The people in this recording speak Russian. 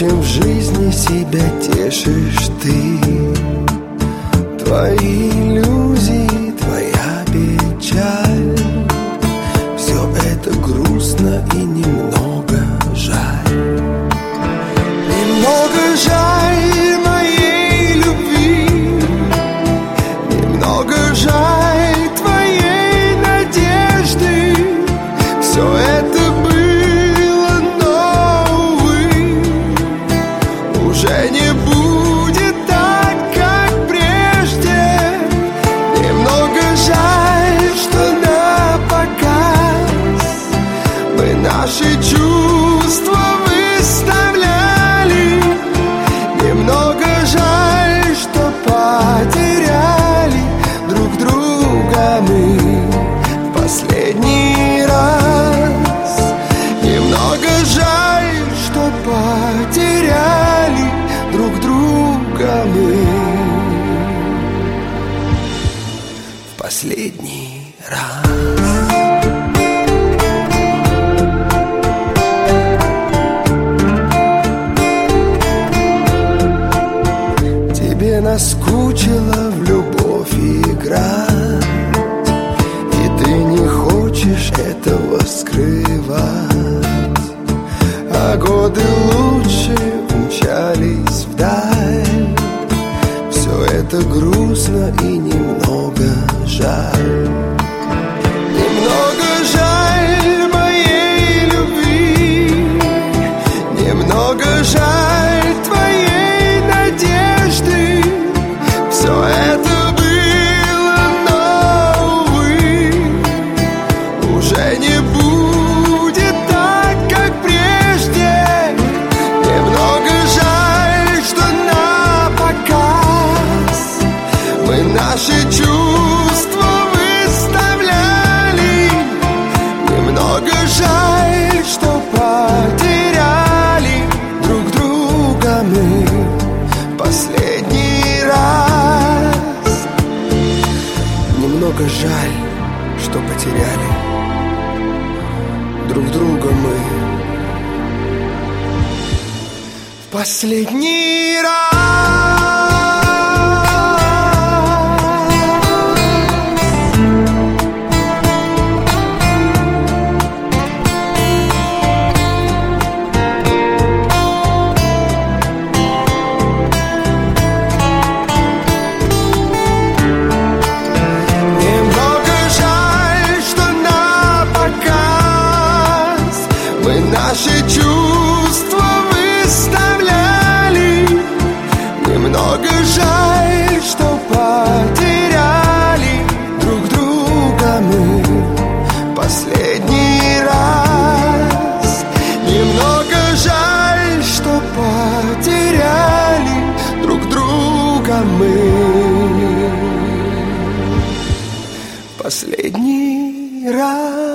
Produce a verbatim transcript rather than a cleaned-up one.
чем в жизни себя тешишь ты. Твои иллюзии, твоя печаль, все это грустно и немного жаль. Немного жаль моей любви, немного жаль твоей надежды. Все это было, но, увы, уже не будет так, как прежде. Немного жаль, что на показ мы наши чувства выставляли. Немного жаль, что потеряли друг друга мы в последний раз. Немного жаль, что потеряли друг друга мы в последний раз. Тебе наскучило в любовь играть, и ты не хочешь этого скрывать. А годы лучше умчались вдаль. Все это грустно и немного жаль. Немного жаль моей любви, немного жаль твоей надежды. Все это было, но, увы, уже не будет так, как прежде. Немного жаль, что на показ мы наши чувства выставляли. Немного жаль, что потеряли друг друга мы последний раз. Немного жаль, что потеряли друг друга мы в последний раз. Наши чувства выставляли. Немного жаль, что потеряли друг друга мы последний раз. Немного жаль, что потеряли друг друга мы последний раз.